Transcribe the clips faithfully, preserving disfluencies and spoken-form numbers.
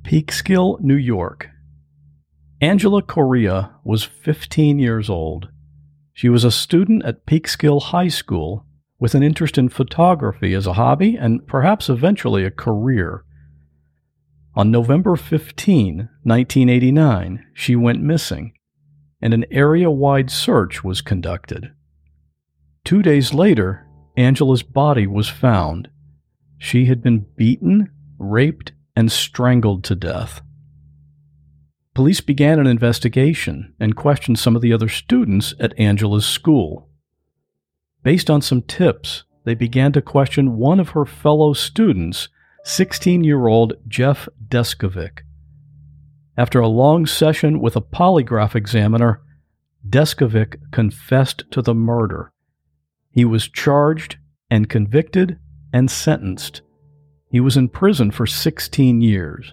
Peekskill, New York. Angela Correa was fifteen years old. She was a student at Peekskill High School with an interest in photography as a hobby and perhaps eventually a career. On November fifteenth, nineteen eighty-nine, she went missing, and an area-wide search was conducted. Two days later, Angela's body was found. She had been beaten, raped, and strangled to death. Police began an investigation and questioned some of the other students at Angela's school. Based on some tips, they began to question one of her fellow students, sixteen-year-old Jeff Deskovic. After a long session with a polygraph examiner, Deskovic confessed to the murder. He was charged and convicted and sentenced. He was in prison for sixteen years.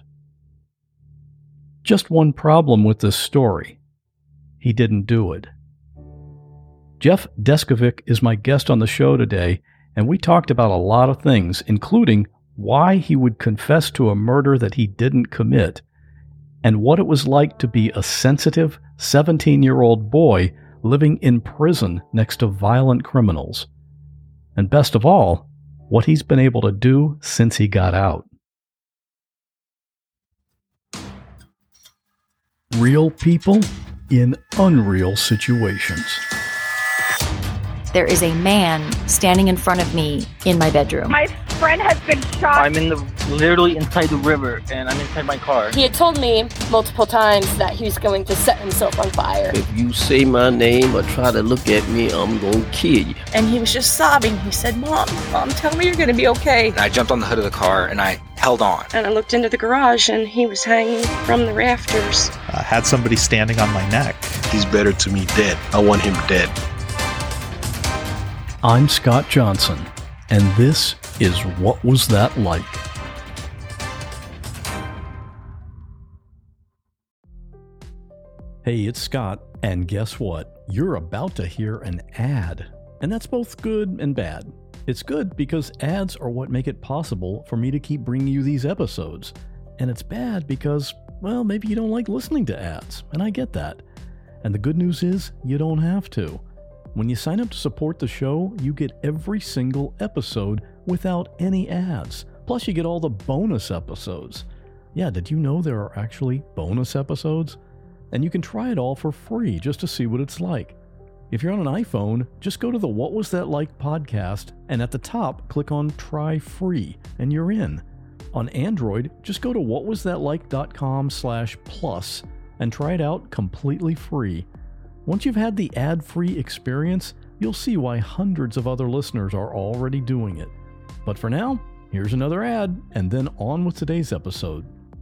Just one problem with this story. He didn't do it. Jeff Deskovic is my guest on the show today, and we talked about a lot of things, including why he would confess to a murder that he didn't commit, and what it was like to be a sensitive seventeen-year-old boy living in prison next to violent criminals. And best of all, what he's been able to do since he got out. Real people in unreal situations. There is a man standing in front of me in my bedroom. My friend has been shot. I'm in the literally inside the river, and I'm inside my car. He had told me multiple times that he was going to set himself on fire. If you say my name or try to look at me, I'm going to kill you. And he was just sobbing. He said, Mom, Mom, tell me you're going to be okay. And I jumped on the hood of the car, and I held on. And I looked into the garage, and he was hanging from the rafters. I had somebody standing on my neck. He's better to me dead. I want him dead. I'm Scott Johnson, and this is What Was That Like? Hey, it's Scott, and guess what? You're about to hear an ad, and that's both good and bad. It's good because ads are what make it possible for me to keep bringing you these episodes, and it's bad because, well, maybe you don't like listening to ads, and I get that. And the good news is, you don't have to. When you sign up to support the show, you get every single episode without any ads. Plus, you get all the bonus episodes. Yeah, did you know there are actually bonus episodes? And you can try it all for free just to see what it's like. If you're on an iPhone, just go to the What Was That Like podcast, and at the top, click on Try Free, and you're in. On Android, just go to whatwasthatlike.com slash plus and try it out completely free. Once you've had the ad-free experience, you'll see why hundreds of other listeners are already doing it. But for now, here's another ad, and then on with today's episode.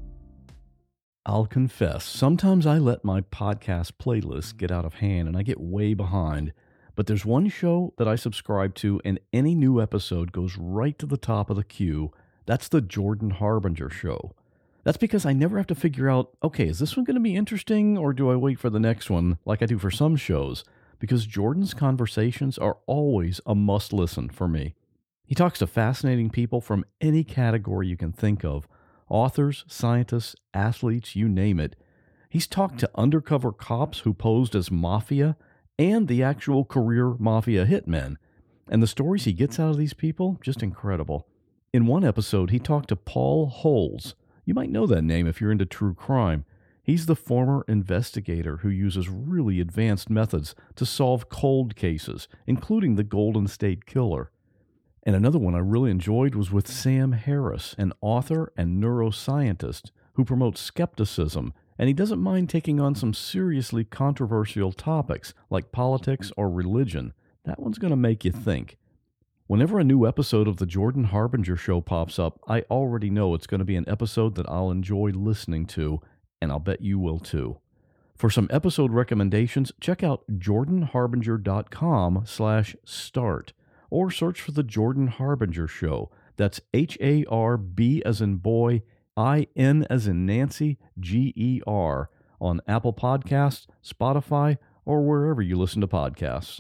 I'll confess, sometimes I let my podcast playlist get out of hand and I get way behind. But there's one show that I subscribe to, and any new episode goes right to the top of the queue. That's the Jordan Harbinger Show. That's because I never have to figure out, okay, is this one going to be interesting, or do I wait for the next one like I do for some shows? Because Jordan's conversations are always a must-listen for me. He talks to fascinating people from any category you can think of. Authors, scientists, athletes, you name it. He's talked to undercover cops who posed as mafia and the actual career mafia hitmen. And the stories he gets out of these people, just incredible. In one episode, he talked to Paul Holes. You might know that name if you're into true crime. He's the former investigator who uses really advanced methods to solve cold cases, including the Golden State Killer. And another one I really enjoyed was with Sam Harris, an author and neuroscientist who promotes skepticism, and he doesn't mind taking on some seriously controversial topics like politics or religion. That one's going to make you think. Whenever a new episode of the Jordan Harbinger Show pops up, I already know it's going to be an episode that I'll enjoy listening to, and I'll bet you will too. For some episode recommendations, check out jordanharbinger.com slash start, or search for the Jordan Harbinger Show. That's H A R B as in boy, I N as in Nancy, G E R, on Apple Podcasts, Spotify, or wherever you listen to podcasts.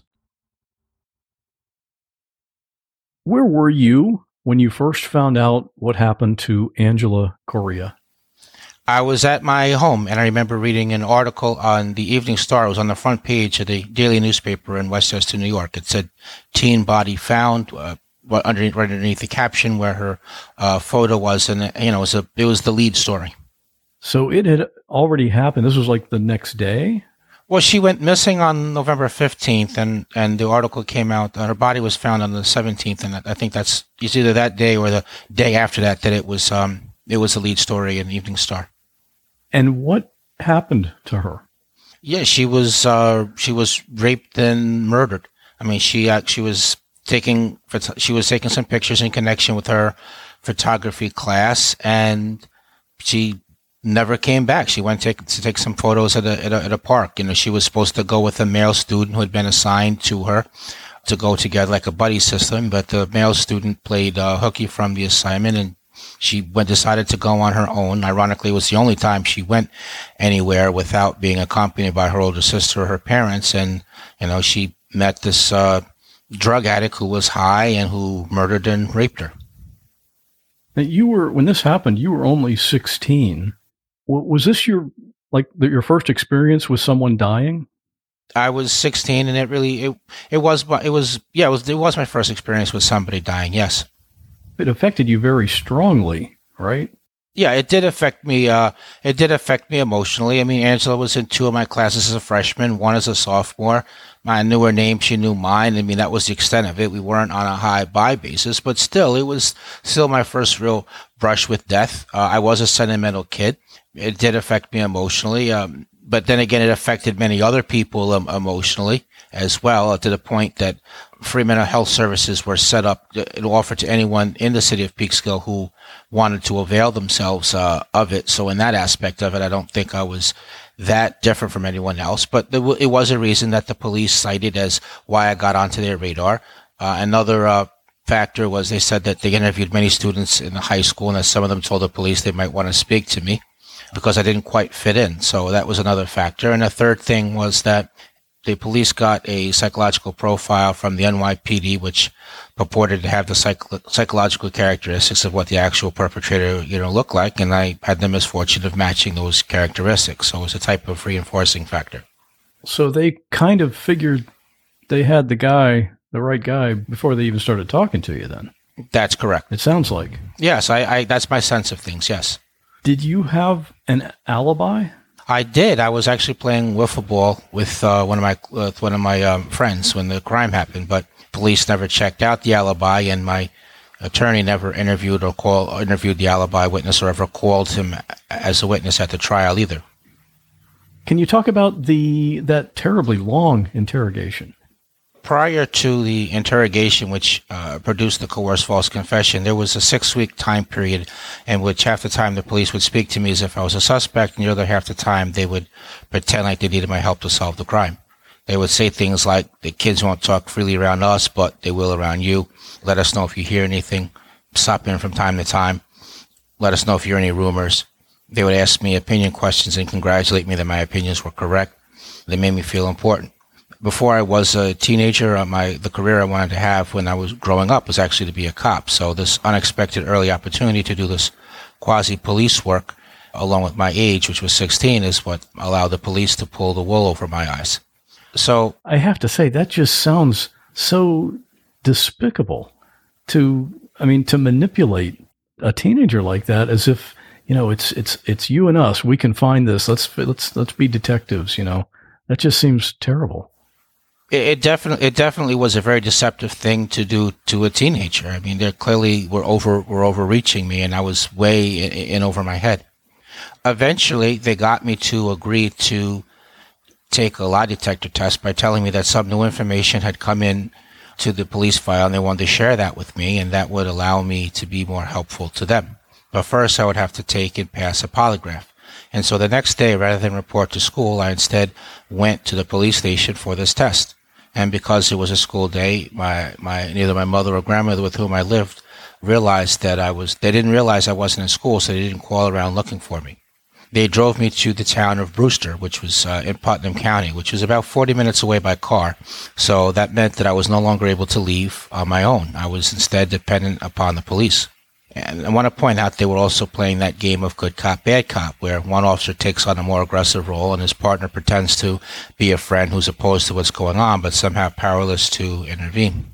Where were you when you first found out what happened to Angela Correa? I was at my home, and I remember reading an article on the Evening Star. It was on the front page of the daily newspaper in Westchester, New York. It said, teen body found, uh, underneath, right underneath the caption where her uh, photo was, and you know, it was, a, it was the lead story. So it had already happened. This was like the next day? Well, she went missing on November fifteenth, and, and the article came out. Uh, her body was found on the seventeenth, and I think that's it's either that day or the day after that that it was um it was the lead story in the Evening Star. And what happened to her? Yeah, she was uh, she was raped and murdered. I mean, she uh, she was taking she was taking some pictures in connection with her photography class, and she never came back. She went to take, to take some photos at a, at a at a park. You know, she was supposed to go with a male student who had been assigned to her to go together like a buddy system, but the male student played uh, hooky from the assignment, and she went decided to go on her own. Ironically, it was the only time she went anywhere without being accompanied by her older sister or her parents. And you know, she met this uh, drug addict who was high and who murdered and raped her. Now you were when this happened. You were only sixteen. Was this your like your first experience with someone dying? I was sixteen, and it really it it was it was yeah it was it was my first experience with somebody dying. Yes, it affected you very strongly, right? Yeah, it did affect me. Uh, it did affect me emotionally. I mean, Angela was in two of my classes as a freshman, one as a sophomore. I knew her name; she knew mine. I mean, that was the extent of it. We weren't on a high-buy basis, but still, it was still my first real brush with death. Uh, I was a sentimental kid. It did affect me emotionally, um, but then again, it affected many other people um, emotionally as well, to the point that free mental health services were set up and offered to anyone in the city of Peekskill who wanted to avail themselves uh, of it. So in that aspect of it, I don't think I was that different from anyone else, but there w- it was a reason that the police cited as why I got onto their radar. Uh, another uh, factor was they said that they interviewed many students in the high school, and that some of them told the police they might want to speak to me because I didn't quite fit in. So that was another factor. And a third thing was that the police got a psychological profile from the N Y P D, which purported to have the psych- psychological characteristics of what the actual perpetrator, you know, looked like. And I had the misfortune of matching those characteristics. So it was a type of reinforcing factor. So they kind of figured they had the guy, the right guy, before they even started talking to you then. That's correct. It sounds like. Yes, I, I that's my sense of things, yes. Did you have an alibi? I did. I was actually playing wiffle ball with uh, one of my with one of my um, friends when the crime happened, but police never checked out the alibi, and my attorney never interviewed or call or interviewed the alibi witness or ever called him as a witness at the trial either. Can you talk about the that terribly long interrogation? Prior to the interrogation, which uh, produced the coerced false confession, there was a six-week time period in which half the time the police would speak to me as if I was a suspect, and the other half the time they would pretend like they needed my help to solve the crime. They would say things like, the kids won't talk freely around us, but they will around you. Let us know if you hear anything. Stop in from time to time. Let us know if you hear any rumors. They would ask me opinion questions and congratulate me that my opinions were correct. They made me feel important. Before I was a teenager, uh, my the career I wanted to have when I was growing up was actually to be a cop. So this unexpected early opportunity to do this quasi-police work, along with my age, which was sixteen, is what allowed the police to pull the wool over my eyes. So I have to say, that just sounds so despicable to, I mean, to manipulate a teenager like that as if, you know, it's it's it's you and us. We can find this. Let's let's let's be detectives, you know. That just seems terrible. It definitely, it definitely was a very deceptive thing to do to a teenager. I mean, they clearly were over, were overreaching me, and I was way in, in over my head. Eventually, they got me to agree to take a lie detector test by telling me that some new information had come in to the police file, and they wanted to share that with me, and that would allow me to be more helpful to them. But first, I would have to take and pass a polygraph. And so the next day, rather than report to school, I instead went to the police station for this test. And because it was a school day, my, my neither my mother or grandmother with whom I lived realized that I was, they didn't realize I wasn't in school, so they didn't call around looking for me. They drove me to the town of Brewster, which was uh, in Putnam County, which was about forty minutes away by car. So that meant that I was no longer able to leave on my own. I was instead dependent upon the police. And I want to point out they were also playing that game of good cop, bad cop, where one officer takes on a more aggressive role and his partner pretends to be a friend who's opposed to what's going on, but somehow powerless to intervene.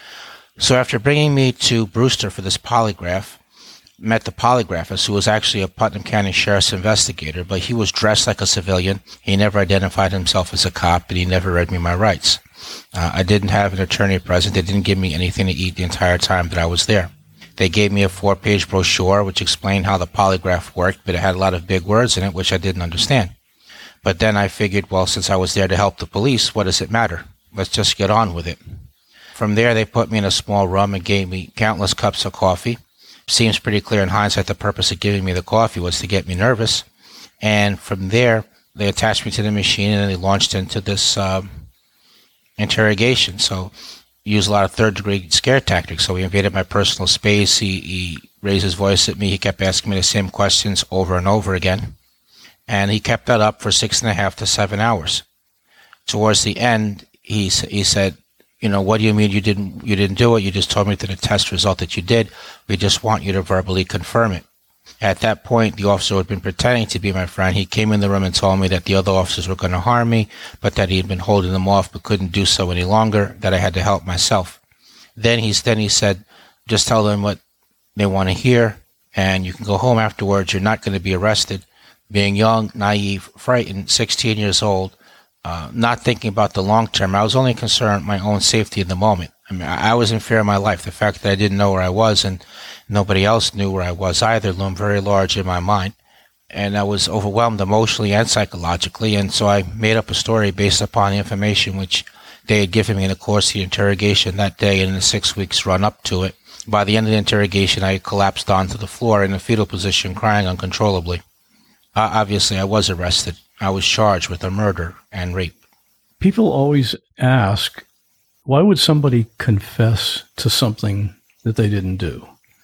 So after bringing me to Brewster for this polygraph, met the polygraphist, who was actually a Putnam County Sheriff's investigator, but he was dressed like a civilian. He never identified himself as a cop, and he never read me my rights. Uh, I didn't have an attorney present. They didn't give me anything to eat the entire time that I was there. They gave me a four-page brochure which explained how the polygraph worked, but it had a lot of big words in it which I didn't understand. But then I figured, well, since I was there to help the police, what does it matter? Let's just get on with it. From there, they put me in a small room and gave me countless cups of coffee. Seems pretty clear in hindsight the purpose of giving me the coffee was to get me nervous. And from there, they attached me to the machine and they launched into this um, interrogation. So used a lot of third-degree scare tactics. So he invaded my personal space. He, he raised his voice at me. He kept asking me the same questions over and over again. And he kept that up for six and a half to seven hours. Towards the end, he he said, you know, what do you mean you didn't you didn't do it? You just told me through the test result that you did. We just want you to verbally confirm it. At that point, the officer who had been pretending to be my friend, he came in the room and told me that the other officers were going to harm me, but that he had been holding them off but couldn't do so any longer, that I had to help myself. Then he, then he said, just tell them what they want to hear, and you can go home afterwards. You're not going to be arrested. Being young, naive, frightened, sixteen years old, uh, not thinking about the long term, I was only concerned with my own safety in the moment. I mean, I was in fear of my life. The fact that I didn't know where I was and nobody else knew where I was either loomed very large in my mind. And I was overwhelmed emotionally and psychologically. And so I made up a story based upon the information which they had given me in the course of the interrogation that day and in the six weeks run up to it. By the end of the interrogation, I collapsed onto the floor in a fetal position, crying uncontrollably. Uh, obviously, I was arrested. I was charged with a murder and rape. People always ask, why would somebody confess to something that they didn't do?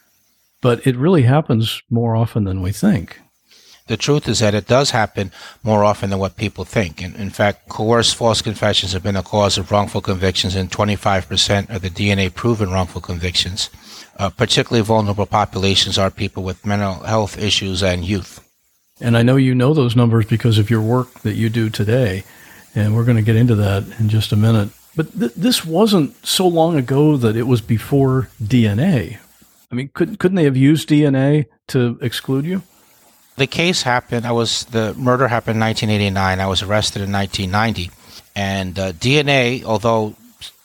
But it really happens more often than we think. The truth is that it does happen more often than what people think. And in fact, coerced false confessions have been a cause of wrongful convictions in twenty-five percent of the D N A-proven wrongful convictions. Uh, particularly vulnerable populations are people with mental health issues and youth. And I know you know those numbers because of your work that you do today, and we're going to get into that in just a minute. But th- this wasn't so long ago that it was before D N A. I mean, couldn't couldn't they have used D N A to exclude you? The case happened, I was, the murder happened in nineteen eighty-nine. I was arrested in nineteen ninety. And uh, D N A, although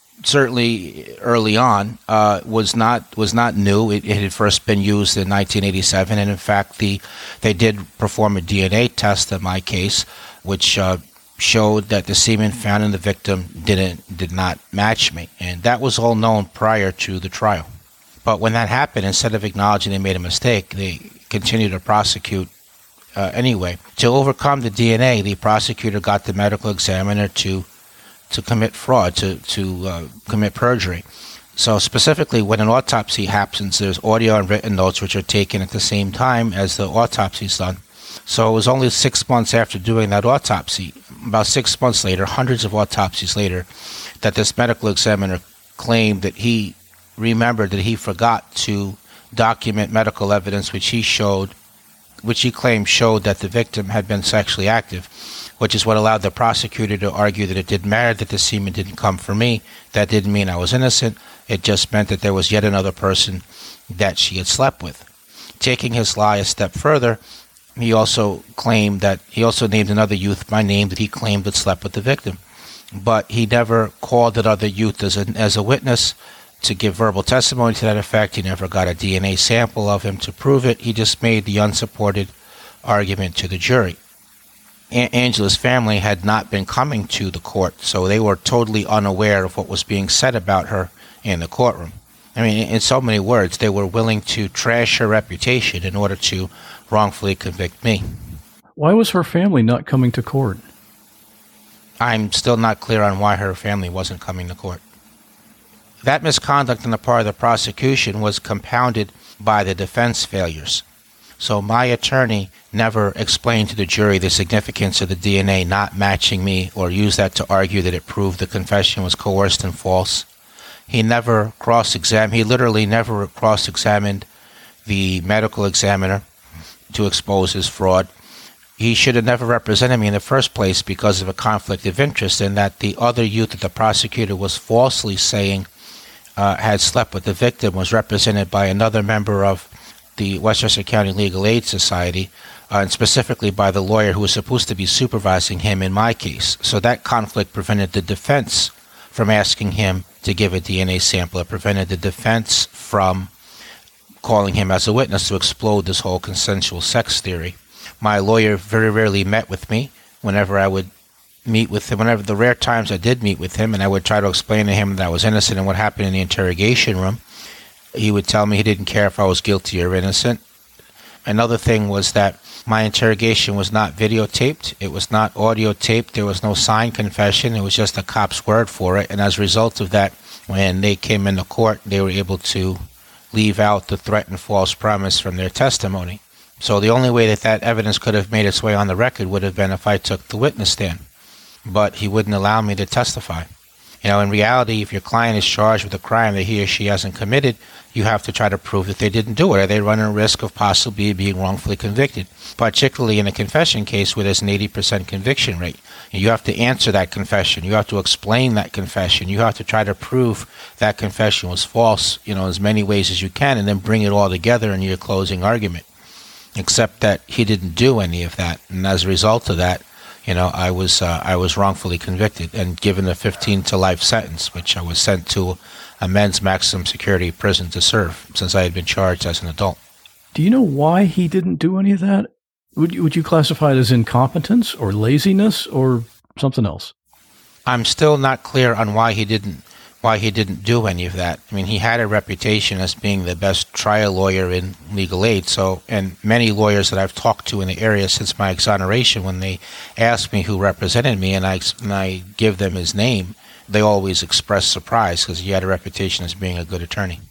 certainly early on, uh, was not was not new. It, it had first been used in nineteen eighty-seven. And in fact, the they did perform a D N A test in my case, which uh, showed that the semen found in the victim didn't did not match me. And that was all known prior to the trial. But when that happened, instead of acknowledging they made a mistake, they continued to prosecute uh, anyway. To overcome the D N A, the prosecutor got the medical examiner to to commit fraud, to, to uh, commit perjury. So specifically, when an autopsy happens, there's audio and written notes which are taken at the same time as the autopsy is done. So it was only six months after doing that autopsy, about six months later, hundreds of autopsies later, that this medical examiner claimed that he remembered that he forgot to document medical evidence which he showed, which he claimed showed that the victim had been sexually active, which is what allowed the prosecutor to argue that it didn't matter that the semen didn't come from me. That didn't mean I was innocent. It just meant that there was yet another person that she had slept with. Taking his lie a step further, he also claimed that he also named another youth by name that he claimed had slept with the victim. But he never called that other youth as a, as a witness to give verbal testimony to that effect. He never got a D N A sample of him to prove it. He just made the unsupported argument to the jury. A- Angela's family had not been coming to the court, so they were totally unaware of what was being said about her in the courtroom. I mean, in so many words, they were willing to trash her reputation in order to wrongfully convict me. Why was her family not coming to court? I'm still not clear on why her family wasn't coming to court. That misconduct on the part of the prosecution was compounded by the defense failures. So my attorney never explained to the jury the significance of the D N A not matching me or used that to argue that it proved the confession was coerced and false. He never cross-examined, he literally never cross-examined the medical examiner to expose his fraud. He should have never represented me in the first place because of a conflict of interest, in that the other youth that the prosecutor was falsely saying uh, had slept with the victim was represented by another member of the Westchester County Legal Aid Society, uh, and specifically by the lawyer who was supposed to be supervising him in my case. So that conflict prevented the defense from asking him to give a D N A sample. It prevented the defense from calling him as a witness to explode this whole consensual sex theory. My lawyer very rarely met with me. Whenever I would meet with him, whenever the rare times I did meet with him, and I would try to explain to him that I was innocent and what happened in the interrogation room, he would tell me he didn't care if I was guilty or innocent. Another thing was that my interrogation was not videotaped. It was not audio taped. There was no signed confession. It was just a cop's word for it. And as a result of that, when they came into court, they were able to leave out the threat and false promise from their testimony. So the only way that that evidence could have made its way on the record would have been if I took the witness stand. But he wouldn't allow me to testify. You know, in reality, if your client is charged with a crime that he or she hasn't committed, you have to try to prove that they didn't do it, or they run a risk of possibly being wrongfully convicted, particularly in a confession case where there's an eighty percent conviction rate. You have to answer that confession. You have to explain that confession. You have to try to prove that confession was false, you know, as many ways as you can, and then bring it all together in your closing argument. Except that he didn't do any of that, and as a result of that, you know, I was uh, I was wrongfully convicted and given a fifteen to life sentence, which I was sent to a men's maximum security prison to serve since I had been charged as an adult. Do you know why he didn't do any of that? Would you, would you classify it as incompetence or laziness or something else? I'm still not clear on why he didn't why he didn't do any of that. I mean, he had a reputation as being the best trial lawyer in legal aid. So, and many lawyers that I've talked to in the area since my exoneration, when they ask me who represented me and I, and I give them his name, they always express surprise because he had a reputation as being a good attorney.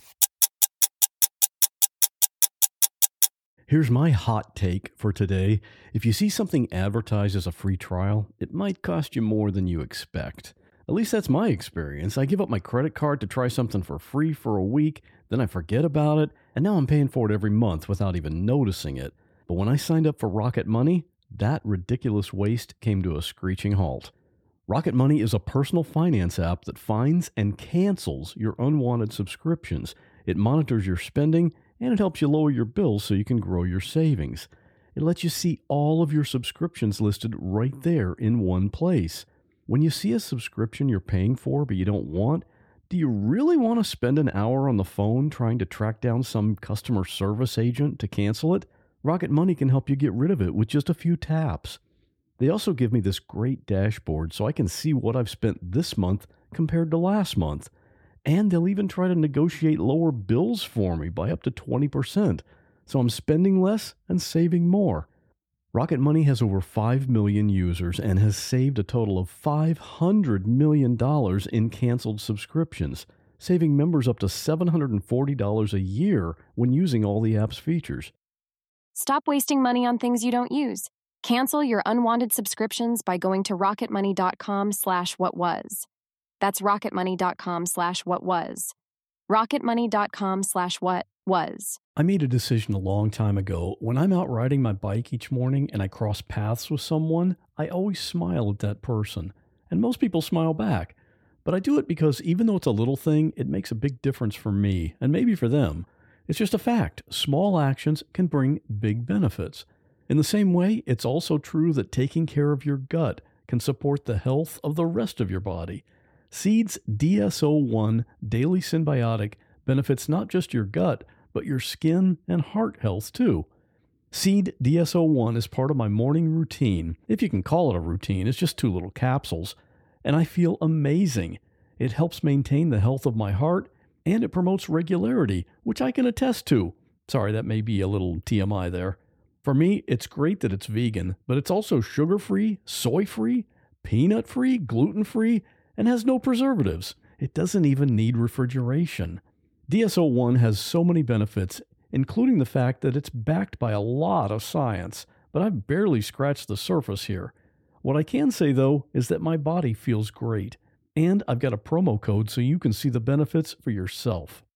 Here's my hot take for today. If you see something advertised as a free trial, it might cost you more than you expect. At least that's my experience. I give up my credit card to try something for free for a week, then I forget about it, and now I'm paying for it every month without even noticing it. But when I signed up for Rocket Money, that ridiculous waste came to a screeching halt. Rocket Money is a personal finance app that finds and cancels your unwanted subscriptions. It monitors your spending, and it helps you lower your bills so you can grow your savings. It lets you see all of your subscriptions listed right there in one place. When you see a subscription you're paying for but you don't want, do you really want to spend an hour on the phone trying to track down some customer service agent to cancel it? Rocket Money can help you get rid of it with just a few taps. They also give me this great dashboard so I can see what I've spent this month compared to last month. And they'll even try to negotiate lower bills for me by up to twenty percent. So I'm spending less and saving more. Rocket Money has over five million users and has saved a total of five hundred million dollars in canceled subscriptions, saving members up to seven hundred forty dollars a year when using all the app's features. Stop wasting money on things you don't use. Cancel your unwanted subscriptions by going to rocketmoney.com slash what was. That's rocketmoney.com slash what was. rocketmoney.com slash what was. I made a decision a long time ago. When I'm out riding my bike each morning and I cross paths with someone, I always smile at that person. And most people smile back. But I do it because even though it's a little thing, it makes a big difference for me and maybe for them. It's just a fact. Small actions can bring big benefits. In the same way, it's also true that taking care of your gut can support the health of the rest of your body. Seed's D S O one Daily Symbiotic benefits not just your gut, but your skin and heart health too. Seed D S O one is part of my morning routine. If you can call it a routine, it's just two little capsules. And I feel amazing. It helps maintain the health of my heart, and it promotes regularity, which I can attest to. Sorry, that may be a little T M I there. For me, it's great that it's vegan, but it's also sugar-free, soy-free, peanut-free, gluten-free, and has no preservatives. It doesn't even need refrigeration. D S O one has so many benefits, including the fact that it's backed by a lot of science, but I've barely scratched the surface here. What I can say, though, is that my body feels great, and I've got a promo code so you can see the benefits for yourself.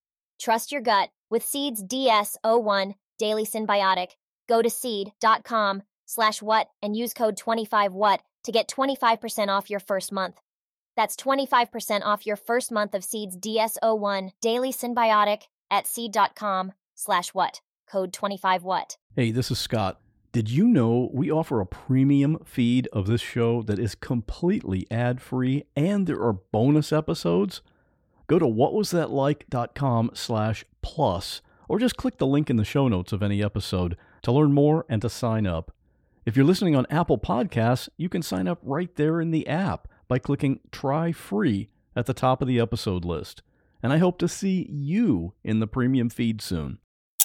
Trust your gut with Seed's D S zero one Daily Synbiotic. Go to seed.com slash what and use code twenty-five what to get twenty-five percent off your first month. That's twenty-five percent off your first month of Seed's D S zero one Daily Synbiotic at seed.com slash what. Code twenty-five what. Hey, this is Scott. Did you know we offer a premium feed of this show that is completely ad-free and there are bonus episodes? Go to whatwasthatlike.com slash plus or just click the link in the show notes of any episode to learn more and to sign up. If you're listening on Apple Podcasts, you can sign up right there in the app by clicking Try Free at the top of the episode list. And I hope to see you in the premium feed soon.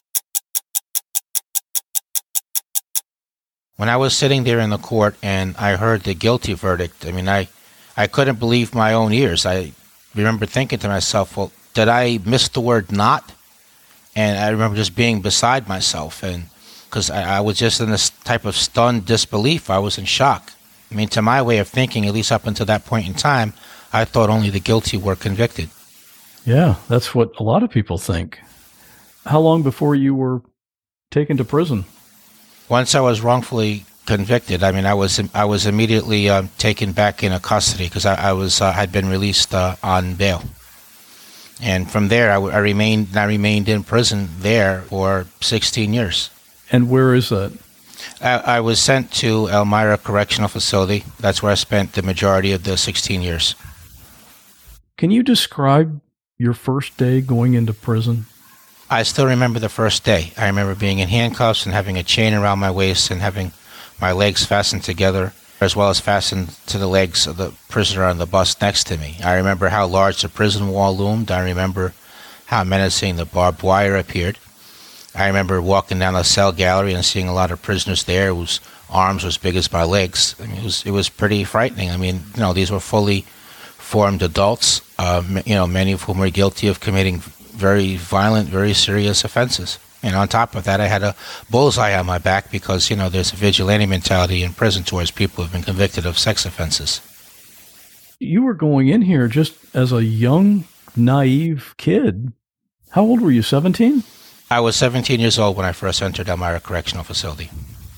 When I was sitting there in the court and I heard the guilty verdict, I mean, I, I couldn't believe my own ears. I remember thinking to myself, well, did I miss the word not? And I remember just being beside myself, and because I, I was just in this type of stunned disbelief. I was in shock. I mean, to my way of thinking, at least up until that point in time, I thought only the guilty were convicted. Yeah, that's what a lot of people think. How long before you were taken to prison? Once I was wrongfully convicted, I mean, I was I was immediately uh, taken back into custody because I, I was uh, had been released uh, on bail, and from there I, w- I remained I remained in prison there for sixteen years. And where is that? I, I was sent to Elmira Correctional Facility. That's where I spent the majority of the sixteen years. Can you describe your first day going into prison? I still remember the first day. I remember being in handcuffs and having a chain around my waist and having my legs fastened together, as well as fastened to the legs of the prisoner on the bus next to me. I remember how large the prison wall loomed. I remember how menacing the barbed wire appeared. I remember walking down the cell gallery and seeing a lot of prisoners there whose arms were as big as my legs. I mean, it was it was pretty frightening. I mean, you know, these were fully formed adults, uh, you know, many of whom were guilty of committing very violent, very serious offenses. And on top of that, I had a bullseye on my back because, you know, there's a vigilante mentality in prison towards people who have been convicted of sex offenses. You were going in here just as a young, naive kid. How old were you, seventeen? I was seventeen years old when I first entered Elmira Correctional Facility.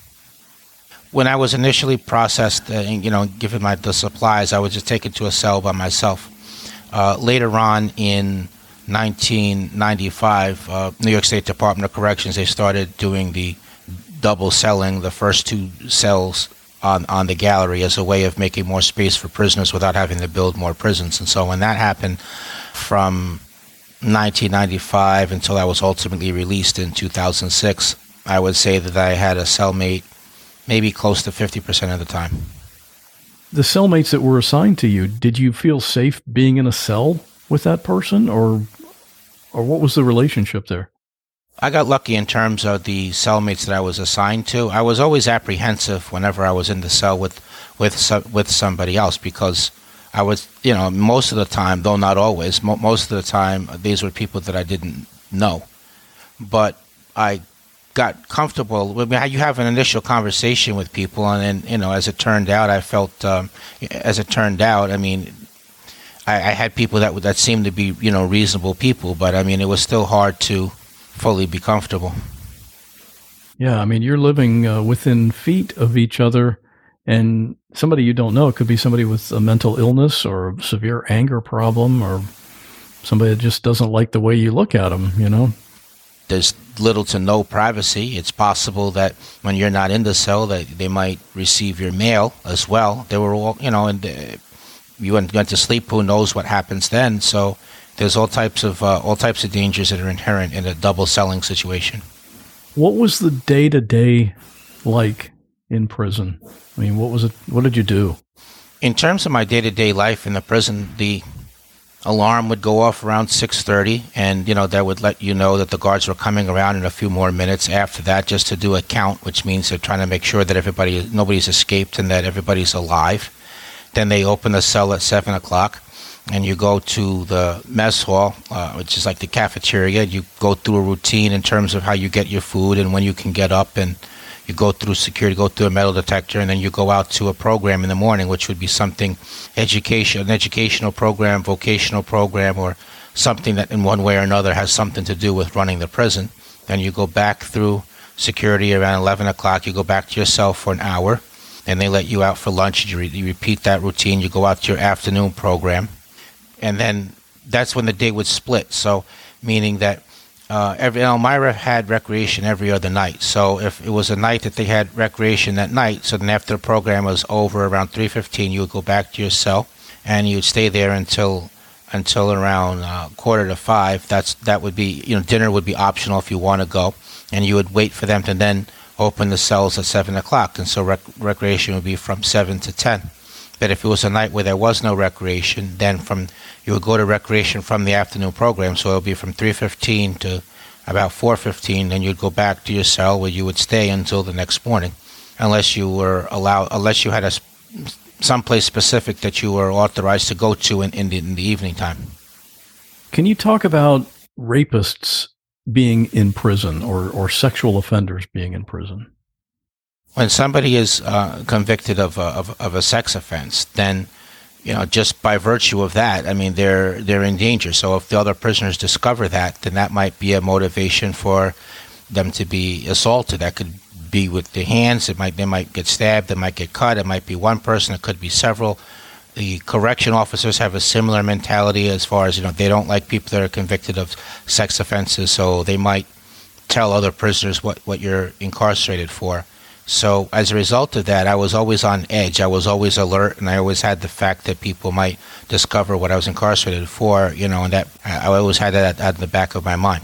When I was initially processed, uh, and, you know, given my the supplies, I was just taken to a cell by myself. Uh, later on in nineteen ninety-five, uh, New York State Department of Corrections, they started doing the double celling, the first two cells on, on the gallery as a way of making more space for prisoners without having to build more prisons. And so when that happened from nineteen ninety-five until I was ultimately released in two thousand six, I would say that I had a cellmate maybe close to fifty percent of the time. The cellmates that were assigned to you, did you feel safe being in a cell with that person, or or what was the relationship there? I got lucky in terms of the cellmates that I was assigned to. I was always apprehensive whenever I was in the cell with with with somebody else because I was, you know, most of the time, though not always, mo- most of the time, these were people that I didn't know. But I got comfortable. You have an initial conversation with people, and then, you know, as it turned out, I felt, um, as it turned out, I mean, I, I had people that that seemed to be, you know, reasonable people, but I mean, it was still hard to fully be comfortable. Yeah, I mean, you're living uh, within feet of each other, and somebody you don't know, it could be somebody with a mental illness or a severe anger problem or somebody that just doesn't like the way you look at them, you know? There's little to no privacy. It's possible that when you're not in the cell that they might receive your mail as well. They were all, you know, and uh, you went, went to sleep, who knows what happens then. So there's all types of uh, all types of dangers that are inherent in a double selling situation. What was the day-to-day like in prison? I mean, what was it? What did you do? In terms of my day-to-day life in the prison, the alarm would go off around six thirty, and, you know, that would let you know that the guards were coming around in a few more minutes after that just to do a count, which means they're trying to make sure that everybody, nobody's escaped and that everybody's alive. Then they open the cell at seven o'clock, and you go to the mess hall, uh, which is like the cafeteria. You go through a routine in terms of how you get your food and when you can get up, and you go through security, go through a metal detector, and then you go out to a program in the morning, which would be something education, an educational program, vocational program, or something that in one way or another has something to do with running the prison. Then you go back through security around eleven o'clock. You go back to your cell for an hour. Then they let you out for lunch. You, re- you repeat that routine. You go out to your afternoon program. And then that's when the day would split. So meaning that uh, every Elmira had recreation every other night. So if it was a night that they had recreation that night, so then after the program was over around three fifteen, you would go back to your cell and you would stay there until until around uh, quarter to five. That's that would be, you know, dinner would be optional if you want to go, and you would wait for them to then open the cells at seven o'clock, and so rec- recreation would be from seven to ten. But if it was a night where there was no recreation, then from you would go to recreation from the afternoon program, so it would be from three fifteen to about four fifteen, then you'd go back to your cell where you would stay until the next morning, unless you were allowed, unless you had a someplace specific that you were authorized to go to in, in, the, in the evening time. Can you talk about rapists being in prison or, or sexual offenders being in prison? When somebody is uh, convicted of a, of, of a sex offense, then, you know, just by virtue of that, I mean, they're they're in danger. So if the other prisoners discover that, then that might be a motivation for them to be assaulted. That could be with the hands. It might they might get stabbed. They might get cut. It might be one person. It could be several. The correction officers have a similar mentality as far as, you know, they don't like people that are convicted of sex offenses, so they might tell other prisoners what, what you're incarcerated for. So as a result of that, I was always on edge. I was always alert, and I always had the fact that people might discover what I was incarcerated for, you know, and that I always had that at the back of my mind.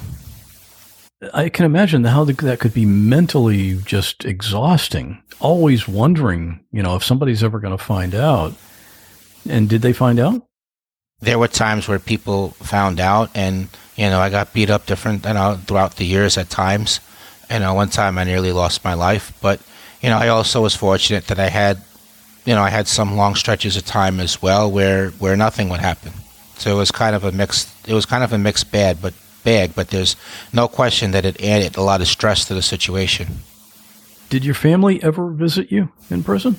I can imagine how that could be mentally just exhausting, always wondering, you know, if somebody's ever going to find out. And did they find out? There were times where people found out, and, you know, I got beat up different, you know, throughout the years at times. You know, one time I nearly lost my life, but, you know, I also was fortunate that I had, you know, I had some long stretches of time as well where, where nothing would happen. So it was kind of a mixed, it was kind of a mixed bag, but bag, but there's no question that it added a lot of stress to the situation. Did your family ever visit you in prison?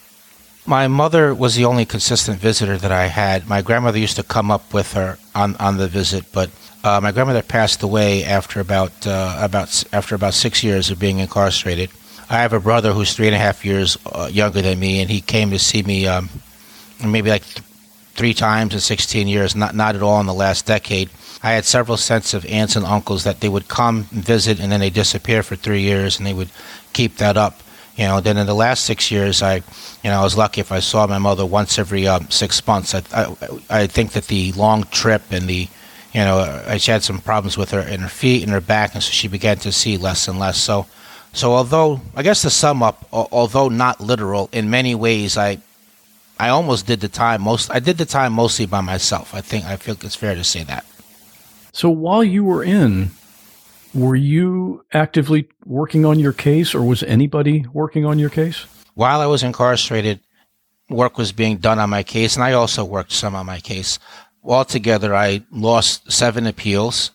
My mother was the only consistent visitor that I had. My grandmother used to come up with her on, on the visit, but uh, my grandmother passed away after about uh, about after about six years of being incarcerated. I have a brother who's three and a half years uh, younger than me, and he came to see me um, maybe like th- three times in sixteen years, not not at all in the last decade. I had several sets of aunts and uncles that they would come and visit, and then they disappear for three years, and they would keep that up. You know, then in the last six years, I, you know, I was lucky if I saw my mother once every um, six months. I, I, I think that the long trip and the, you know, I she had some problems with her in her feet and her back, and so she began to see less and less. So, so although I guess to sum up, although not literal, in many ways, I, I almost did the time most. I did the time mostly by myself. I think I feel it's fair to say that. So while you were in, were you actively working on your case, or was anybody working on your case? While I was incarcerated, work was being done on my case, and I also worked some on my case. Altogether, I lost seven appeals.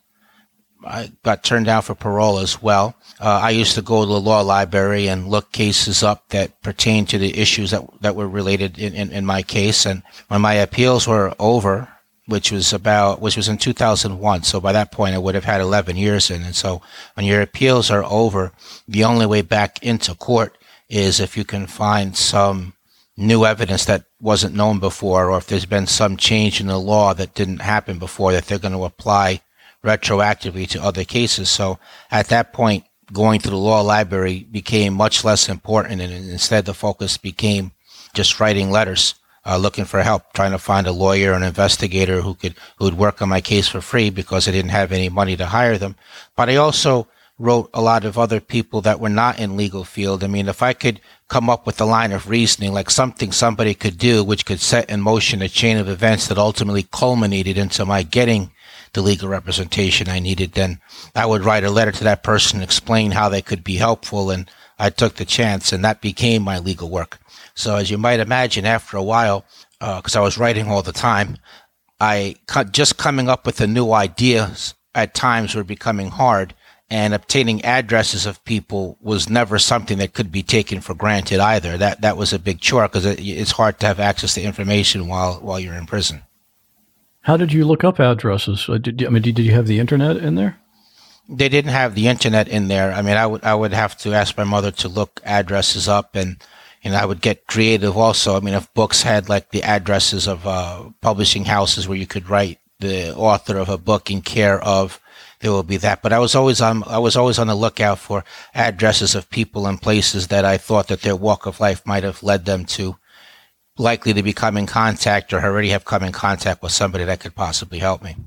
I got turned down for parole as well. Uh, I used to go to the law library and look cases up that pertain to the issues that that were related in, in, in my case. And when my appeals were over, which was about, which was in two thousand one. So by that point, I would have had eleven years in. And so when your appeals are over, the only way back into court is if you can find some new evidence that wasn't known before, or if there's been some change in the law that didn't happen before that they're going to apply retroactively to other cases. So at that point, going to the law library became much less important, and instead the focus became just writing letters. Uh, looking for help, trying to find a lawyer, an investigator who could who would work on my case for free because I didn't have any money to hire them. But I also wrote a lot of other people that were not in legal field. I mean, if I could come up with a line of reasoning, like something somebody could do which could set in motion a chain of events that ultimately culminated into my getting the legal representation I needed, then I would write a letter to that person, explain how they could be helpful, and I took the chance, and that became my legal work. So as you might imagine, after a while, because uh, I was writing all the time, I just coming up with the new ideas at times were becoming hard, and obtaining addresses of people was never something that could be taken for granted either. That that was a big chore because it, it's hard to have access to information while while you're in prison. How did you look up addresses? Uh, did, I mean, did, did you have the internet in there? They didn't have the internet in there. I mean, I would I would have to ask my mother to look addresses up, and you know, I would get creative also. I mean, if books had like the addresses of uh, publishing houses where you could write the author of a book in care of, there will be that. But I was always on I was always on the lookout for addresses of people and places that I thought that their walk of life might have led them to, likely to become in contact or already have come in contact with somebody that could possibly help me.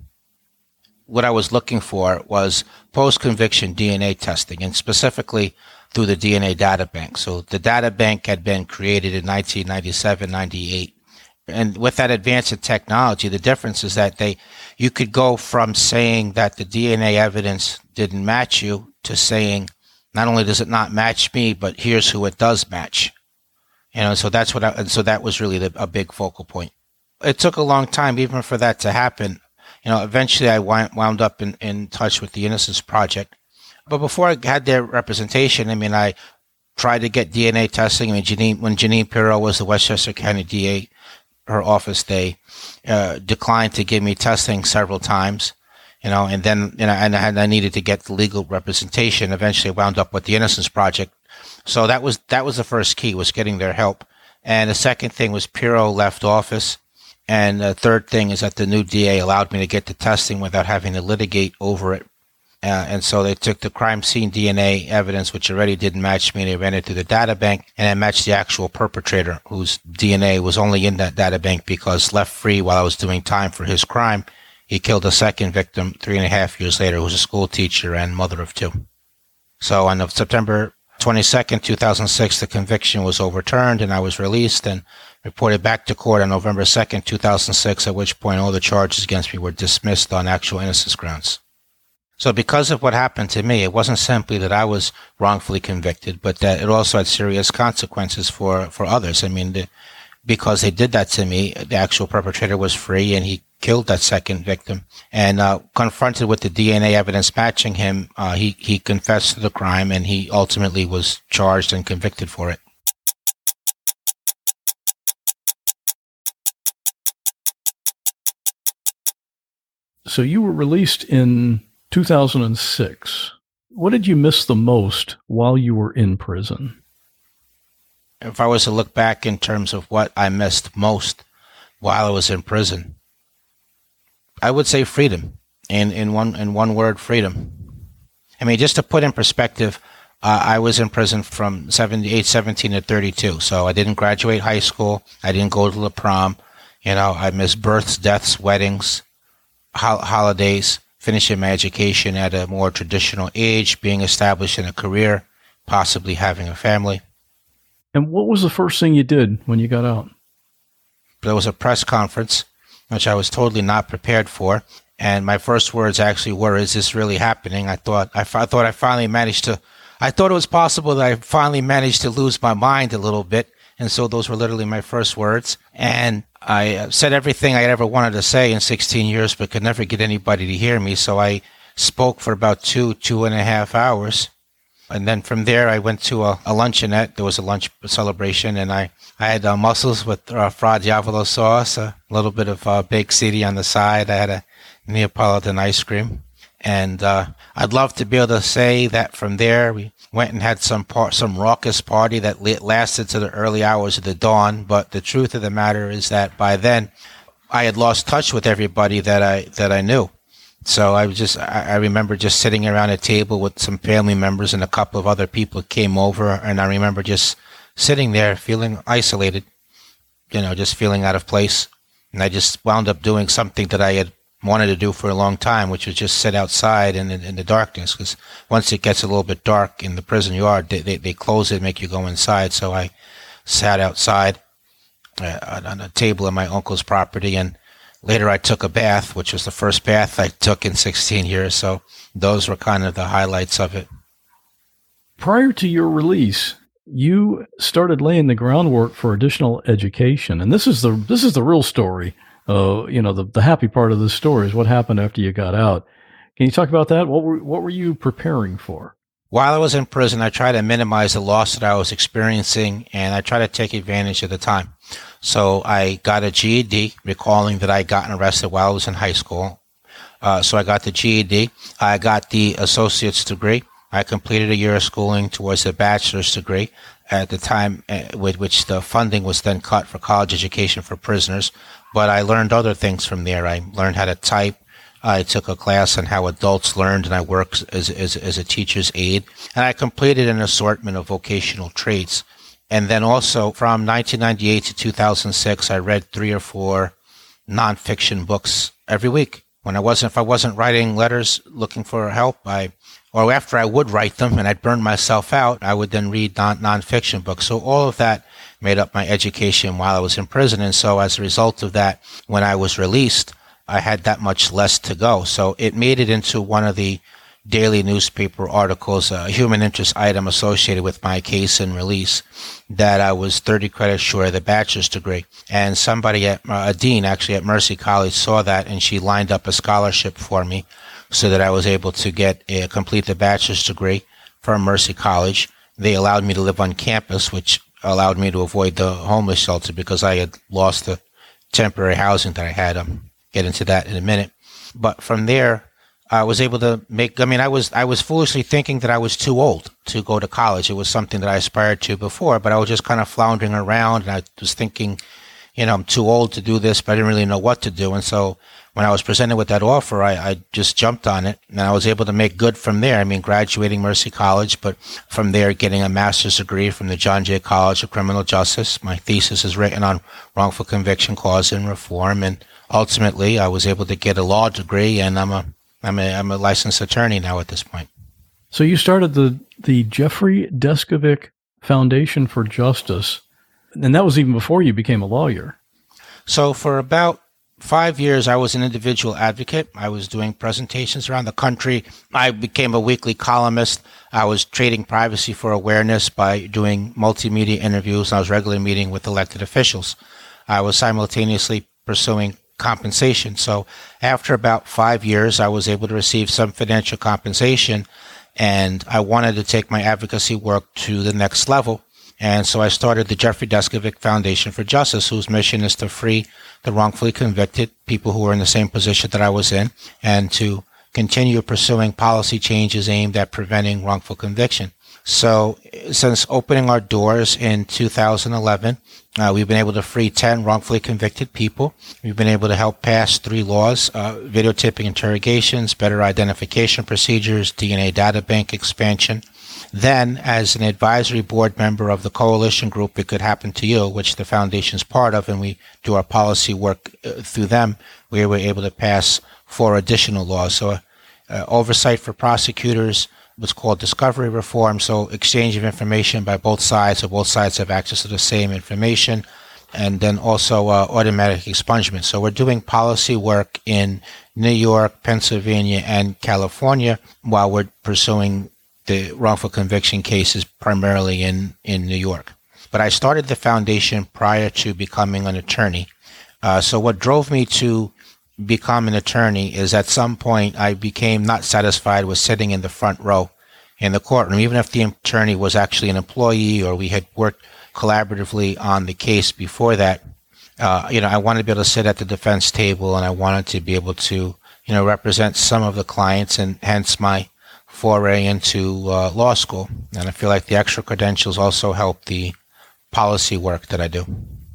What I was looking for was post-conviction D N A testing, and specifically through the D N A data bank. So the data bank had been created in nineteen ninety-seven, ninety-eight. And with that advance in technology, the difference is that they, you could go from saying that the D N A evidence didn't match you to saying, not only does it not match me, but here's who it does match. You know, so that's what I, and so that was really the, a big focal point. It took a long time even for that to happen. You know, eventually I wound up in, in touch with the Innocence Project. But before I had their representation, I mean, I tried to get D N A testing. I mean, Janine, when Janine Pirro was the Westchester County D A, her office, they uh, declined to give me testing several times. You know, and then, you know, and I, had, I needed to get the legal representation. Eventually I wound up with the Innocence Project. So that was, that was the first key, was getting their help. And the second thing was Pirro left office. And the third thing is that the new D A allowed me to get the testing without having to litigate over it. Uh, and so they took the crime scene D N A evidence, which already didn't match me, and they ran it through the data bank, and it matched the actual perpetrator, whose D N A was only in that data bank because left free while I was doing time for his crime, he killed a second victim three and a half years later, who was a school teacher and mother of two. So on September twenty-second, two thousand six, the conviction was overturned, and I was released and reported back to court on November second, two thousand six, at which point all the charges against me were dismissed on actual innocence grounds. So because of what happened to me, it wasn't simply that I was wrongfully convicted, but that it also had serious consequences for, for others. I mean, the, because they did that to me, the actual perpetrator was free and he killed that second victim. And uh, confronted with the D N A evidence matching him, uh, he, he confessed to the crime and he ultimately was charged and convicted for it. So you were released in two thousand six. What did you miss the most while you were in prison? If I was to look back in terms of what I missed most while I was in prison, I would say freedom. In in one in one word, freedom. I mean, just to put in perspective, uh, I was in prison from age seventeen to thirty-two. So I didn't graduate high school. I didn't go to the prom. You know, I missed births, deaths, weddings, ho- holidays. Finishing my education at a more traditional age, being established in a career, possibly having a family. And what was the first thing you did when you got out? There was a press conference, which I was totally not prepared for. And my first words actually were, is this really happening? I thought I, I thought I finally managed to, I thought it was possible that I finally managed to lose my mind a little bit. And so those were literally my first words. And I said everything I ever wanted to say in sixteen years, but could never get anybody to hear me. So I spoke for about two, two and a half hours. And then from there, I went to a, a luncheonette. There was a lunch celebration, and I, I had uh, mussels with uh, Fra Diavolo sauce, a little bit of uh, baked ziti on the side. I had a Neapolitan ice cream. And uh, I'd love to be able to say that from there, we went and had some par- some raucous party that lasted to the early hours of the dawn. But the truth of the matter is that by then, I had lost touch with everybody that I that I knew. So I was just I, I remember just sitting around a table with some family members and a couple of other people came over, and I remember just sitting there feeling isolated, you know, just feeling out of place. And I just wound up doing something that I had wanted to do for a long time, which was just sit outside in, in, in the darkness, because once it gets a little bit dark in the prison yard, they, they, they close it and make you go inside. So I sat outside uh, on a table in my uncle's property, and later I took a bath, which was the first bath I took in sixteen years. So those were kind of the highlights of it. Prior to your release, you started laying the groundwork for additional education, and this is the this is the real story. Uh, you know, the, the happy part of this story is what happened after you got out. Can you talk about that? What were what were you preparing for? While I was in prison, I tried to minimize the loss that I was experiencing, and I tried to take advantage of the time. So I got a G E D, recalling that I had gotten arrested while I was in high school. Uh, so I got the G E D. I got the associate's degree. I completed a year of schooling towards the bachelor's degree at the time, uh, with which the funding was then cut for college education for prisoners. But I learned other things from there. I learned how to type. I took a class on how adults learned, and I worked as, as, as a teacher's aide. And I completed an assortment of vocational trades. And then also from nineteen ninety-eight to two thousand six, I read three or four nonfiction books every week. When I wasn't, if I wasn't writing letters looking for help, I, or after I would write them and I'd burn myself out, I would then read non nonfiction books. So all of that made up my education while I was in prison. And so as a result of that, when I was released, I had that much less to go. So it made it into one of the daily newspaper articles, a human interest item associated with my case and release, that I was thirty credits short of the bachelor's degree. And somebody at, uh, a dean actually at Mercy College saw that, and she lined up a scholarship for me so that I was able to get uh, complete the bachelor's degree from Mercy College. They allowed me to live on campus, which allowed me to avoid the homeless shelter because I had lost the temporary housing that I had. Um, get into that in a minute. But from there, I was able to make, I mean, I was, I was foolishly thinking that I was too old to go to college. It was something that I aspired to before, but I was just kind of floundering around, and I was thinking, you know, I'm too old to do this, but I didn't really know what to do. And so when I was presented with that offer, I, I just jumped on it, and I was able to make good from there. I mean, graduating Mercy College, but from there getting a master's degree from the John Jay College of Criminal Justice. My thesis is written on wrongful conviction cause and reform, and ultimately I was able to get a law degree, and I'm a I'm a I'm a licensed attorney now at this point. So you started the the Jeffrey Deskovic Foundation for Justice, and that was even before you became a lawyer. So for about five years, I was an individual advocate. I was doing presentations around the country. I became a weekly columnist. I was trading privacy for awareness by doing multimedia interviews. I was regularly meeting with elected officials. I was simultaneously pursuing compensation. So after about five years, I was able to receive some financial compensation, and I wanted to take my advocacy work to the next level. And so I started the Jeffrey Deskovic Foundation for Justice, whose mission is to free the wrongfully convicted, people who are in the same position that I was in, and to continue pursuing policy changes aimed at preventing wrongful conviction. So since opening our doors in two thousand eleven, uh, we've been able to free ten wrongfully convicted people. We've been able to help pass three laws, uh, videotaping interrogations, better identification procedures, D N A data bank expansion. Then, as an advisory board member of the coalition group It Could Happen to You, which the foundation's part of, and we do our policy work uh, through them, we were able to pass four additional laws. So uh, oversight for prosecutors, what's called discovery reform, so exchange of information by both sides, so both sides have access to the same information, and then also uh, automatic expungement. So we're doing policy work in New York, Pennsylvania, and California while we're pursuing the wrongful conviction cases primarily in, in New York. But I started the foundation prior to becoming an attorney. Uh, so what drove me to become an attorney is at some point I became not satisfied with sitting in the front row in the courtroom, even if the attorney was actually an employee or we had worked collaboratively on the case before that. Uh, you know, I wanted to be able to sit at the defense table, and I wanted to be able to, you know, represent some of the clients, and hence my foray into uh, law school. And I feel like the extra credentials also help the policy work that I do.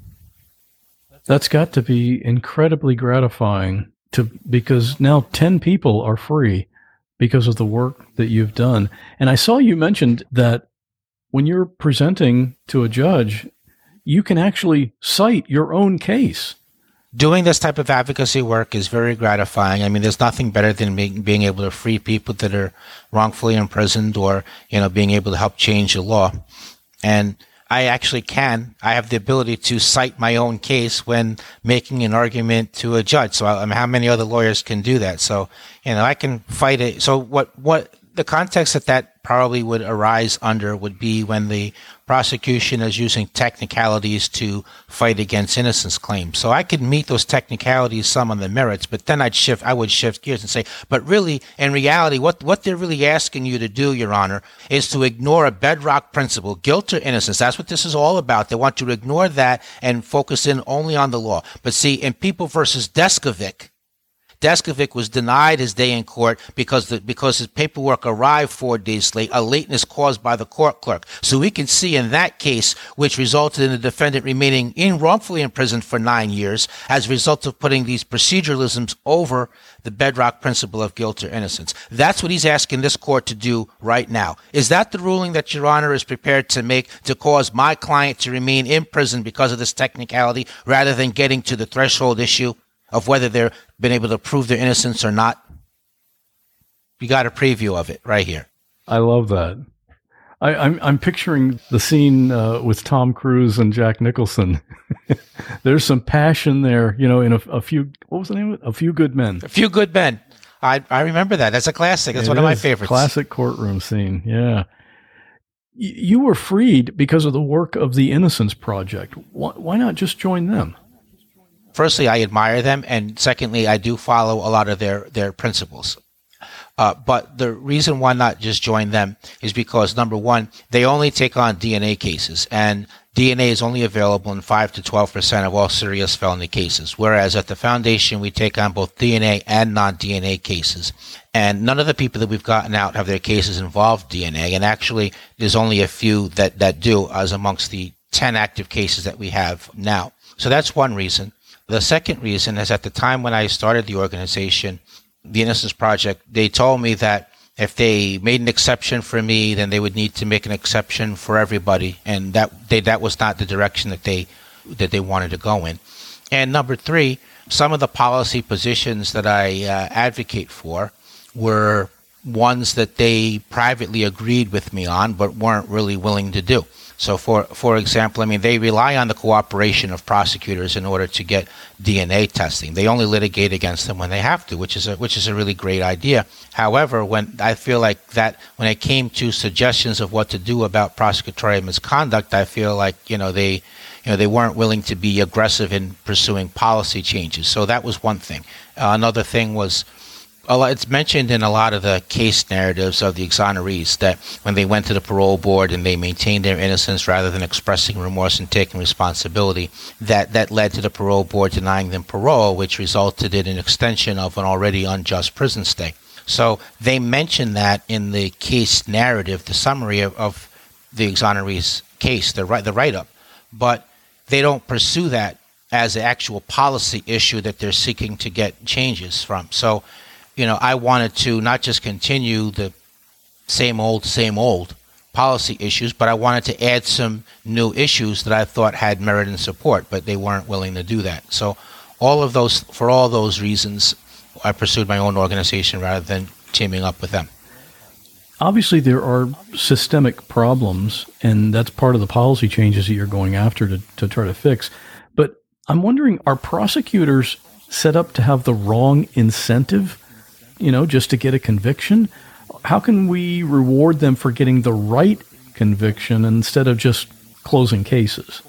That's got to be incredibly gratifying to because now ten people are free because of the work that you've done. And I saw you mentioned that when you're presenting to a judge, you can actually cite your own case. Doing this type of advocacy work is very gratifying. I mean, there's nothing better than being, being able to free people that are wrongfully imprisoned, or, you know, being able to help change the law. And I actually can. I have the ability to cite my own case when making an argument to a judge. So I mean, how many other lawyers can do that? So, you know, I can fight it. So what, what the context that that probably would arise under would be when the prosecution is using technicalities to fight against innocence claims. So I could meet those technicalities some on the merits, but then I'd shift, I would shift gears and say, but really, in reality, what, what they're really asking you to do, Your Honor, is to ignore a bedrock principle, guilt or innocence. That's what this is all about. They want you to ignore that and focus in only on the law. But see, in People versus Deskovic, Deskovic was denied his day in court because the, because his paperwork arrived four days late, a lateness caused by the court clerk. So we can see in that case, which resulted in the defendant remaining in wrongfully imprisoned for nine years as a result of putting these proceduralisms over the bedrock principle of guilt or innocence. That's what he's asking this court to do right now. Is that the ruling that Your Honor is prepared to make to cause my client to remain in prison because of this technicality rather than getting to the threshold issue of whether they've been able to prove their innocence or not? You got a preview of it right here. I love that. I, I'm I'm picturing the scene uh, with Tom Cruise and Jack Nicholson. There's some passion there, you know, in a, a few, what was the name of it? A Few Good Men. A Few Good Men. I I remember that. That's a classic. That's it one is. of my favorites. Classic courtroom scene, yeah. Y- you were freed because of the work of the Innocence Project. Why, why not just join them? Firstly, I admire them, and secondly, I do follow a lot of their, their principles. Uh, but the reason why not just join them is because, number one, they only take on D N A cases, and D N A is only available in five to twelve percent of all serious felony cases, whereas at the Foundation, we take on both D N A and non-D N A cases. And none of the people that we've gotten out have their cases involved D N A, and actually, there's only a few that, that do, as amongst the ten active cases that we have now. So that's one reason. The second reason is at the time when I started the organization, the Innocence Project, they told me that if they made an exception for me, then they would need to make an exception for everybody, and that they, that was not the direction that they that they wanted to go in. And number three, some of the policy positions that I uh, advocate for were ones that they privately agreed with me on, but weren't really willing to do. So, for for example, I mean, they rely on the cooperation of prosecutors in order to get D N A testing. They only litigate against them when they have to, which is a, which is a really great idea. However, when I feel like that, when it came to suggestions of what to do about prosecutorial misconduct, I feel like you know they, you know, they weren't willing to be aggressive in pursuing policy changes. So that was one thing. Uh, another thing was, it's mentioned in a lot of the case narratives of the exonerees that when they went to the parole board and they maintained their innocence rather than expressing remorse and taking responsibility, that that led to the parole board denying them parole, which resulted in an extension of an already unjust prison stay. So they mention that in the case narrative, the summary of, of the exonerees case, the, the write-up, but they don't pursue that as an actual policy issue that they're seeking to get changes from. So you know, I wanted to not just continue the same old, same old policy issues, but I wanted to add some new issues that I thought had merit and support, but they weren't willing to do that. So all of those, for all those reasons, I pursued my own organization rather than teaming up with them. Obviously, there are systemic problems, and that's part of the policy changes that you're going after to, to try to fix. But I'm wondering, are prosecutors set up to have the wrong incentive, you know, just to get a conviction? How can we reward them for getting the right conviction instead of just closing cases?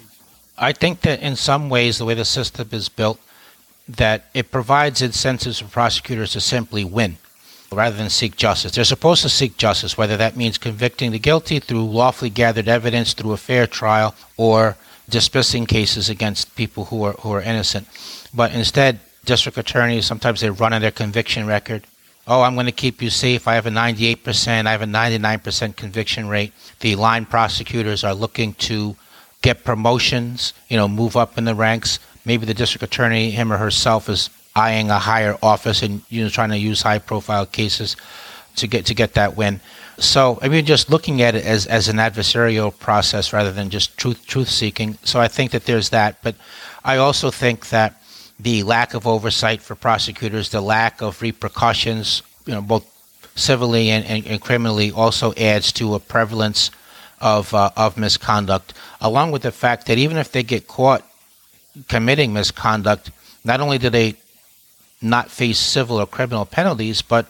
I think that in some ways, the way the system is built, that it provides incentives for prosecutors to simply win rather than seek justice. They're supposed to seek justice, whether that means convicting the guilty through lawfully gathered evidence, through a fair trial, or dismissing cases against people who are who are innocent. But instead, district attorneys, sometimes they run on their conviction record. Oh, I'm going to keep you safe. I have a ninety-eight percent. I have a ninety-nine percent conviction rate. The line prosecutors are looking to get promotions, you know, move up in the ranks. Maybe the district attorney, him or herself, is eyeing a higher office and, you know, trying to use high-profile cases to get to get that win. So, I mean, just looking at it as, as an adversarial process rather than just truth truth seeking. So I think that there's that. But I also think that the lack of oversight for prosecutors, the lack of repercussions, you know, both civilly and, and, and criminally, also adds to a prevalence of uh, of misconduct, along with the fact that even if they get caught committing misconduct, not only do they not face civil or criminal penalties, but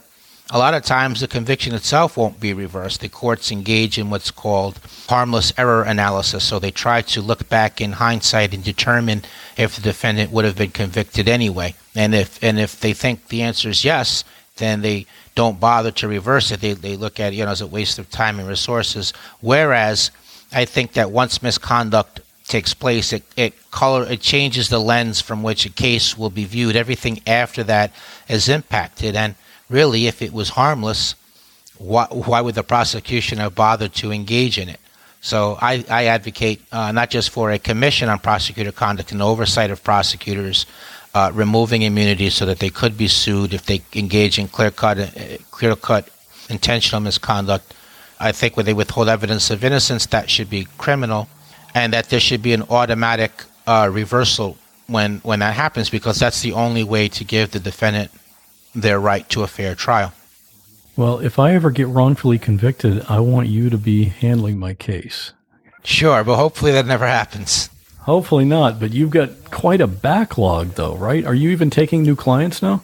a lot of times the conviction itself won't be reversed. The courts engage in what's called harmless error analysis. So they try to look back in hindsight and determine if the defendant would have been convicted anyway. And if and if they think the answer is yes, then they don't bother to reverse it. They they look at it, you know, as a waste of time and resources. Whereas I think that once misconduct takes place, it, it color it changes the lens from which a case will be viewed. Everything after that is impacted. And really, if it was harmless, why, why would the prosecution have bothered to engage in it? So I, I advocate uh, not just for a commission on prosecutor conduct and oversight of prosecutors, uh, removing immunity so that they could be sued if they engage in clear-cut, uh, clear-cut intentional misconduct. I think when they withhold evidence of innocence, that should be criminal, and that there should be an automatic uh, reversal when, when that happens, because that's the only way to give the defendant their right to a fair trial. Well, if I ever get wrongfully convicted, I want you to be handling my case. Sure, but hopefully that never happens. Hopefully not, but you've got quite a backlog, though, right? Are you even taking new clients now?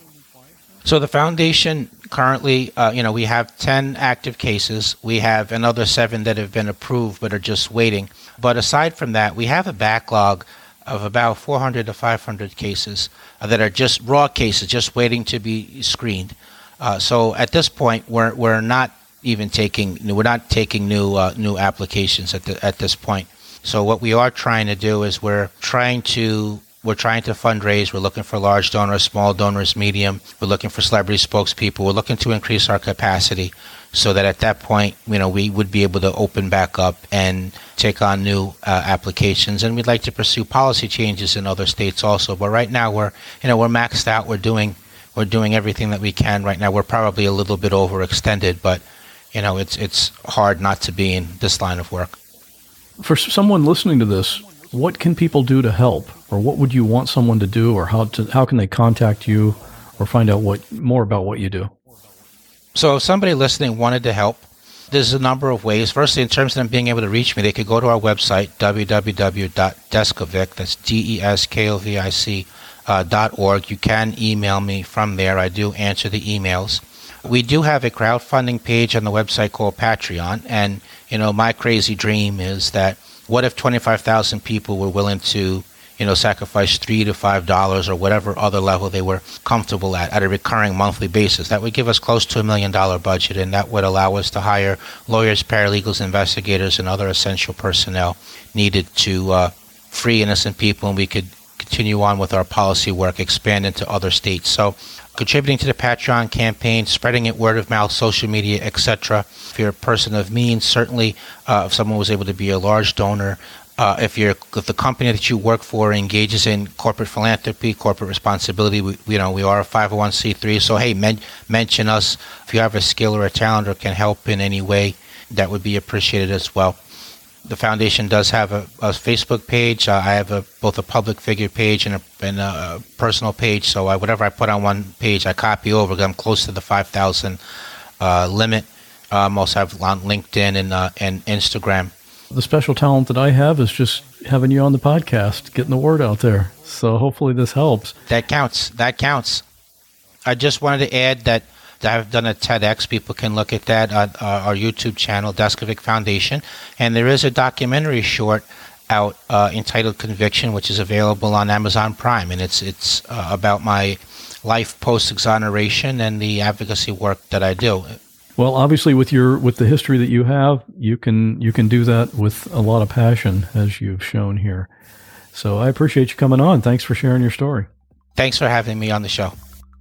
So the foundation currently, uh, you know, we have ten active cases. We have another seven that have been approved but are just waiting. But aside from that, we have a backlog of about four hundred to five hundred cases uh, that are just raw cases, just waiting to be screened. Uh, so at this point, we're we're not even taking we're not taking new uh, new applications at the, at this point. So what we are trying to do is we're trying to we're trying to fundraise. We're looking for large donors, small donors, medium. We're looking for celebrity spokespeople. We're looking to increase our capacity so that at that point, you know, we would be able to open back up and take on new uh, applications. And we'd like to pursue policy changes in other states also. But right now, we're you know we're maxed out. We're doing we're doing everything that we can right now. We're probably a little bit overextended, but you know, it's it's hard not to be in this line of work. For someone listening to this, what can people do to help, or what would you want someone to do, or how to how can they contact you, or find out what more about what you do? So if somebody listening wanted to help, there's a number of ways. Firstly, in terms of them being able to reach me, they could go to our website, w w w dot deskovic, that's D E S K O V I C, uh, dot org. You can email me from there. I do answer the emails. We do have a crowdfunding page on the website called Patreon, and you know, my crazy dream is that what if twenty-five thousand people were willing to, you know, sacrifice three to five dollars or whatever other level they were comfortable at at a recurring monthly basis? That would give us close to a million dollar budget, and that would allow us to hire lawyers, paralegals, investigators, and other essential personnel needed to uh, free innocent people, and we could continue on with our policy work, expand into other states. So contributing to the Patreon campaign, spreading it word of mouth, social media, et cetera. If you're a person of means, certainly uh, if someone was able to be a large donor, uh, if you're if the company that you work for engages in corporate philanthropy, corporate responsibility, we, you know, we are a five oh one c three, so hey, men, mention us. If you have a skill or a talent or can help in any way, that would be appreciated as well. The foundation does have a, a Facebook page. Uh, I have a, both a public figure page and a, and a personal page. So I, whatever I put on one page, I copy over because I'm close to the five thousand uh, limit. Um, also have on LinkedIn and uh, and Instagram. The special talent that I have is just having you on the podcast, getting the word out there. So hopefully this helps. That counts. That counts. I just wanted to add that I've done a TEDx. People can look at that on uh, our YouTube channel, Deskovic Foundation. And there is a documentary short out uh, entitled Conviction, which is available on Amazon Prime. And it's it's uh, about my life post-exoneration and the advocacy work that I do. Well, obviously, with your with the history that you have, you can you can do that with a lot of passion, as you've shown here. So I appreciate you coming on. Thanks for sharing your story. Thanks for having me on the show.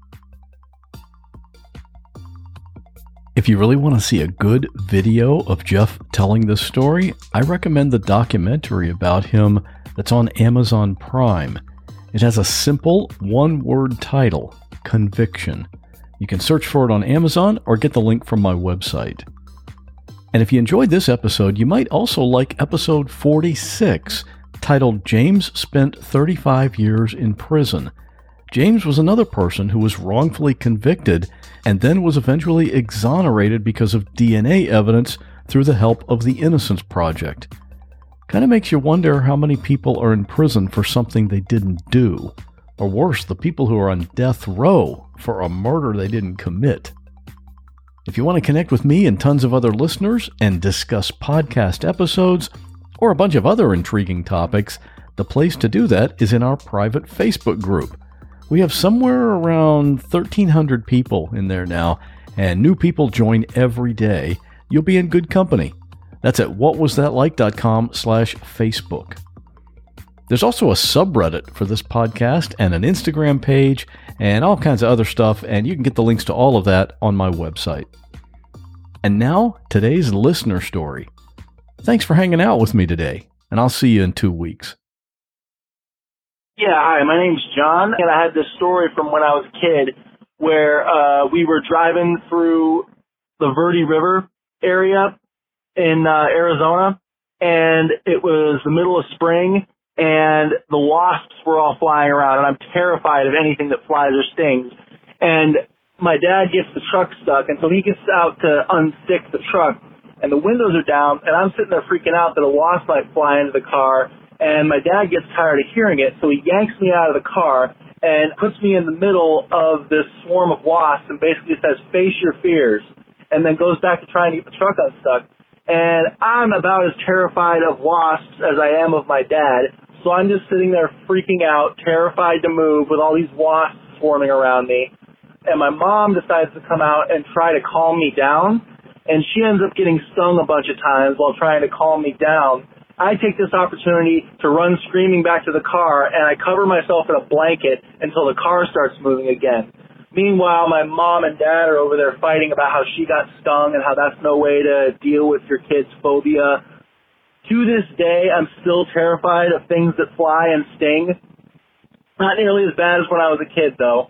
If you really want to see a good video of Jeff telling this story, I recommend the documentary about him that's on Amazon Prime. It has a simple one-word title, Conviction. You can search for it on Amazon or get the link from my website. And if you enjoyed this episode, you might also like episode forty-six, titled James Spent thirty-five Years in Prison. James was another person who was wrongfully convicted and then was eventually exonerated because of D N A evidence through the help of the Innocence Project. Kind of makes you wonder how many people are in prison for something they didn't do. Or worse, the people who are on death row for a murder they didn't commit. If you want to connect with me and tons of other listeners and discuss podcast episodes or a bunch of other intriguing topics, the place to do that is in our private Facebook group. We have somewhere around thirteen hundred people in there now, and new people join every day. You'll be in good company. That's at whatwasthatlike.com slash Facebook. There's also a subreddit for this podcast and an Instagram page and all kinds of other stuff, and you can get the links to all of that on my website. And now, today's listener story. Thanks for hanging out with me today, and I'll see you in two weeks. Yeah, hi, my name's John, and I had this story from when I was a kid where uh, we were driving through the Verde River area in uh, Arizona, and it was the middle of spring, and the wasps were all flying around, and I'm terrified of anything that flies or stings. And my dad gets the truck stuck, and so he gets out to unstick the truck, and the windows are down, and I'm sitting there freaking out that a wasp might fly into the car, and my dad gets tired of hearing it, so he yanks me out of the car and puts me in the middle of this swarm of wasps and basically says, face your fears, and then goes back to trying to get the truck unstuck. And I'm about as terrified of wasps as I am of my dad. So I'm just sitting there freaking out, terrified to move with all these wasps swarming around me. And my mom decides to come out and try to calm me down. And she ends up getting stung a bunch of times while trying to calm me down. I take this opportunity to run screaming back to the car, and I cover myself in a blanket until the car starts moving again. Meanwhile, my mom and dad are over there fighting about how she got stung and how that's no way to deal with your kid's phobia. To this day, I'm still terrified of things that fly and sting. Not nearly as bad as when I was a kid, though.